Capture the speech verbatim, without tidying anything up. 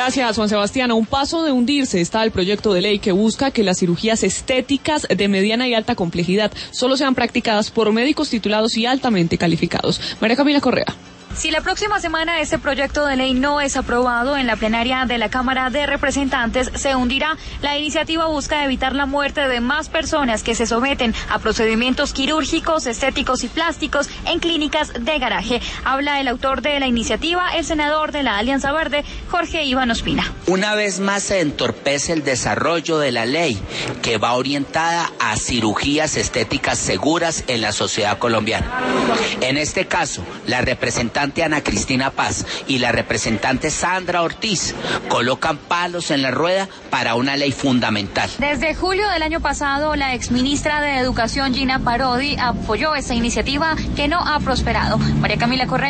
Gracias, Juan Sebastián. A un paso de hundirse está el proyecto de ley que busca que las cirugías estéticas de mediana y alta complejidad solo sean practicadas por médicos titulados y altamente calificados. María Camila Correa. Si la próxima semana este proyecto de ley no es aprobado en la plenaria de la Cámara de Representantes, se hundirá. La iniciativa busca evitar la muerte de más personas que se someten a procedimientos quirúrgicos, estéticos y plásticos en clínicas de garaje. Habla el autor de la iniciativa, el senador de la Alianza Verde, Jorge Iván Ospina. Una vez más se entorpece el desarrollo de la ley que va orientada a cirugías estéticas seguras en la sociedad colombiana. En este caso, la representante Ana Cristina Paz y la representante Sandra Ortiz colocan palos en la rueda para una ley fundamental. Desde julio del año pasado, la exministra de Educación, Gina Parodi, apoyó esta iniciativa que no ha prosperado. María Camila Correa.